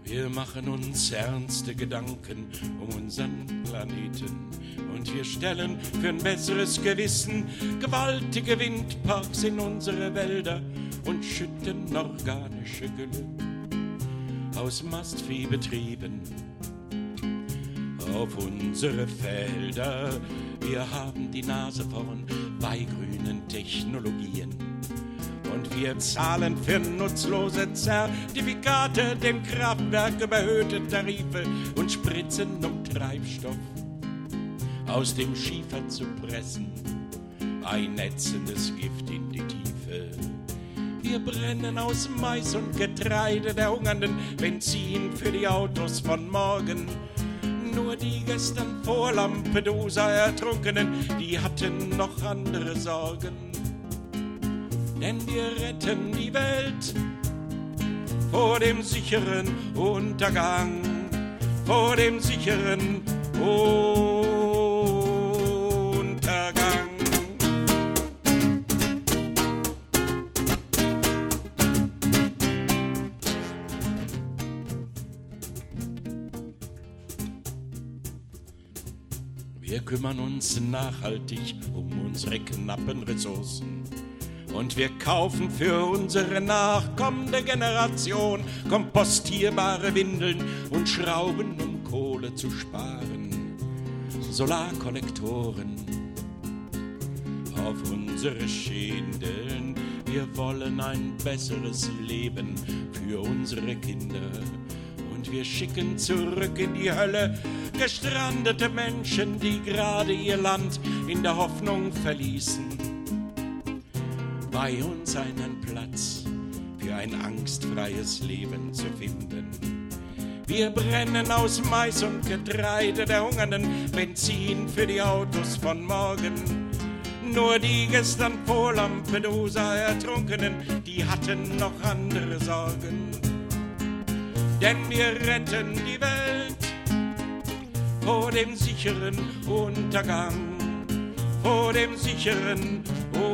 Wir machen uns ernste Gedanken um unseren Planeten und wir stellen für ein besseres Gewissen gewaltige Windparks in unsere Wälder und schütten organische Gülle aus Mastviehbetrieben auf unsere Felder. Wir haben die Nase vorn bei grünen Technologien. Und wir zahlen für nutzlose Zertifikate dem Kraftwerk überhöhte Tarife und spritzen, um Treibstoff aus dem Schiefer zu pressen, ein ätzendes Gift in die Tiefe. Wir brennen aus Mais und Getreide der hungernden Benzin für die Autos von morgen. Nur die gestern vor Lampedusa Ertrunkenen, die hatten noch andere Sorgen. Denn wir retten die Welt vor dem sicheren Untergang, vor dem sicheren Untergang. Wir kümmern uns nachhaltig um unsere knappen Ressourcen. Und wir kaufen für unsere nachkommende Generation kompostierbare Windeln und Schrauben, um Kohle zu sparen. Solarkollektoren auf unsere Schindeln. Wir wollen ein besseres Leben für unsere Kinder. Und wir schicken zurück in die Hölle gestrandete Menschen, die gerade ihr Land in der Hoffnung verließen, bei uns einen Platz für ein angstfreies Leben zu finden. Wir brennen aus Mais und Getreide der hungernden Benzin für die Autos von morgen. Nur die gestern vor Lampedusa Ertrunkenen, die hatten noch andere Sorgen. Denn wir retten die Welt vor dem sicheren Untergang, vor dem sicheren Untergang.